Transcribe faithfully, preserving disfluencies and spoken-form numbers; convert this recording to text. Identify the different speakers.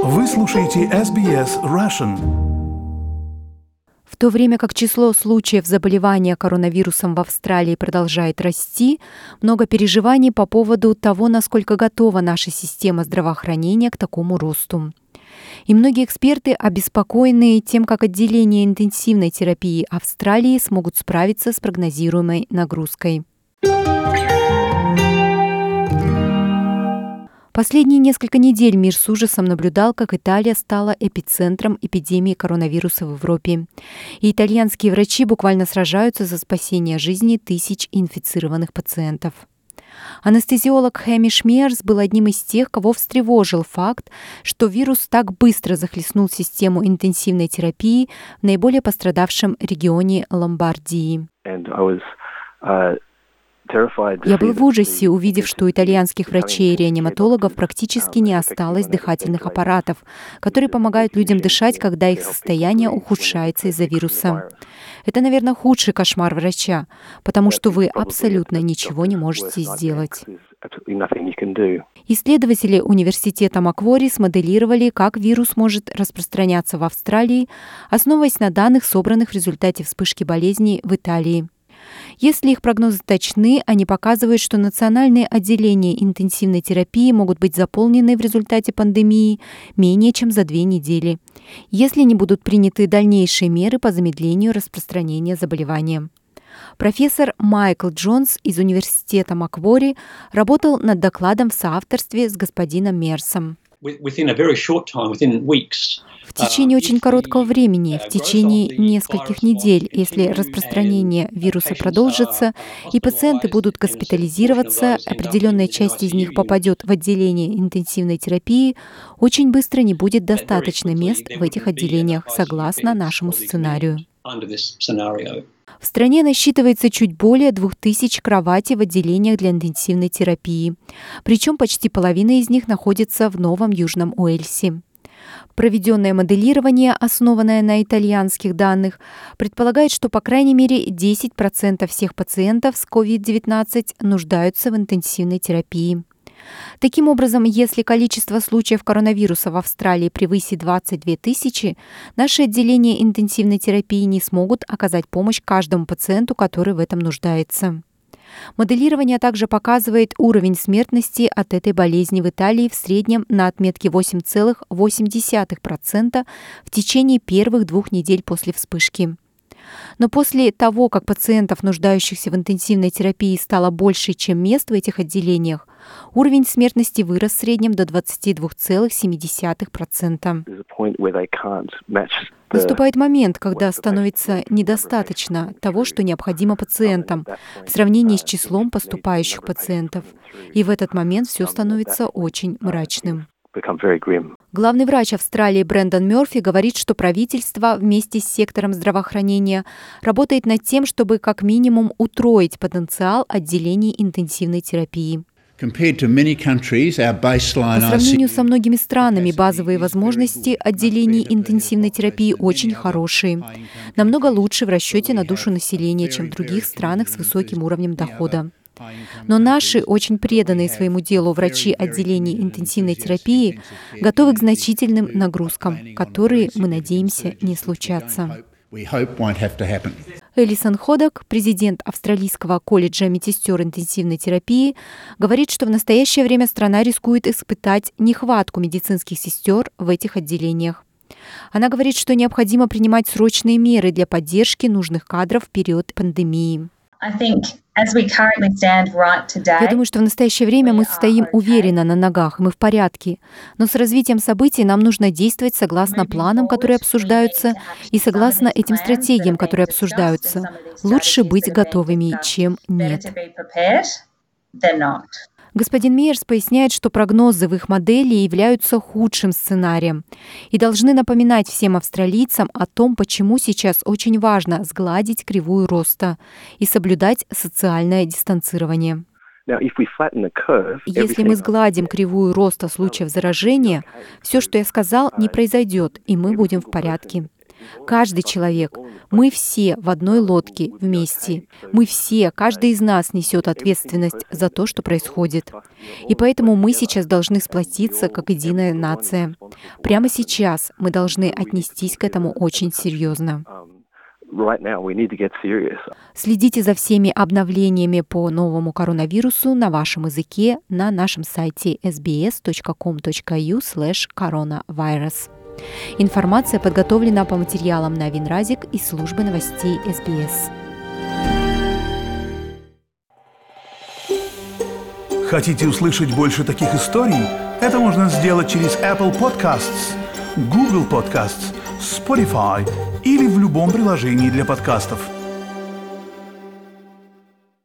Speaker 1: Вы слушаете эс би эс Russian.
Speaker 2: В то время как число случаев заболевания коронавирусом в Австралии продолжает расти, много переживаний по поводу того, насколько готова наша система здравоохранения к такому росту. И многие эксперты обеспокоены тем, как отделения интенсивной терапии Австралии смогут справиться с прогнозируемой нагрузкой. Последние несколько недель мир с ужасом наблюдал, как Италия стала эпицентром эпидемии коронавируса в Европе. И итальянские врачи буквально сражаются за спасение жизни тысяч инфицированных пациентов. Анестезиолог Хэмиш Миарс был одним из тех, кого встревожил факт, что вирус так быстро захлестнул систему интенсивной терапии в наиболее пострадавшем регионе Ломбардии. Я был в ужасе, увидев, что у итальянских врачей и реаниматологов практически не осталось дыхательных аппаратов, которые помогают людям дышать, когда их состояние ухудшается из-за вируса. Это, наверное, худший кошмар врача, потому что вы абсолютно ничего не можете сделать. Исследователи университета Маквари смоделировали, как вирус может распространяться в Австралии, основываясь на данных, собранных в результате вспышки болезни в Италии. Если их прогнозы точны, они показывают, что национальные отделения интенсивной терапии могут быть заполнены в результате пандемии менее чем за две недели, если не будут приняты дальнейшие меры по замедлению распространения заболевания. Профессор Майкл Джонс из университета Маквари работал над докладом в соавторстве с господином Мерсом. В течение очень короткого времени, в течение нескольких недель, если распространение вируса продолжится и пациенты будут госпитализироваться, определенная часть из них попадет в отделение интенсивной терапии, очень быстро не будет достаточно мест в этих отделениях, согласно нашему сценарию. В стране насчитывается чуть более двух тысяч кроватей в отделениях для интенсивной терапии, причем почти половина из них находится в Новом Южном Уэльсе. Проведенное моделирование, основанное на итальянских данных, предполагает, что по крайней мере десять процентов всех пациентов с ковид девятнадцать нуждаются в интенсивной терапии. Таким образом, если количество случаев коронавируса в Австралии превысит двадцать две тысячи, наши отделения интенсивной терапии не смогут оказать помощь каждому пациенту, который в этом нуждается. Моделирование также показывает уровень смертности от этой болезни в Италии в среднем на отметке восемь целых восемь десятых процента в течение первых двух недель после вспышки. Но после того, как пациентов, нуждающихся в интенсивной терапии, стало больше, чем мест в этих отделениях, уровень смертности вырос в среднем до двадцать два целых семь десятых процента. Наступает момент, когда становится недостаточно того, что необходимо пациентам, в сравнении с числом поступающих пациентов. И в этот момент все становится очень мрачным. Главный врач Австралии Брэндон Мёрфи говорит, что правительство вместе с сектором здравоохранения работает над тем, чтобы как минимум утроить потенциал отделений интенсивной терапии. По сравнению со многими странами, базовые возможности отделений интенсивной терапии очень хорошие, намного лучше в расчете на душу населения, чем в других странах с высоким уровнем дохода. Но наши, очень преданные своему делу врачи отделений интенсивной терапии, готовы к значительным нагрузкам, которые, мы надеемся, не случатся. Элисон Ходок, президент Австралийского колледжа медсестер интенсивной терапии, говорит, что в настоящее время страна рискует испытать нехватку медицинских сестер в этих отделениях. Она говорит, что необходимо принимать срочные меры для поддержки нужных кадров в период пандемии. Я думаю, что в настоящее время мы стоим уверенно на ногах, мы в порядке. Но с развитием событий нам нужно действовать согласно планам, которые обсуждаются, и согласно этим стратегиям, которые обсуждаются. Лучше быть готовыми, чем нет. Господин Мейерс поясняет, что прогнозы в их модели являются худшим сценарием и должны напоминать всем австралийцам о том, почему сейчас очень важно сгладить кривую роста и соблюдать социальное дистанцирование. Если мы сгладим кривую роста случаев заражения, все, что я сказал, не произойдет, и мы будем в порядке. Каждый человек, мы все в одной лодке вместе. Мы все, каждый из нас несет ответственность за то, что происходит. И поэтому мы сейчас должны сплотиться как единая нация. Прямо сейчас мы должны отнестись к этому очень серьезно. Следите за всеми обновлениями по новому коронавирусу на вашем языке на нашем сайте эс би эс точка ком точка эй ю слэш коронавирус. Информация подготовлена по материалам на Винразик из службы новостей эс би эс.
Speaker 1: Хотите услышать больше таких историй? Это можно сделать через Apple Podcasts, Google Podcasts, Spotify или в любом приложении для подкастов.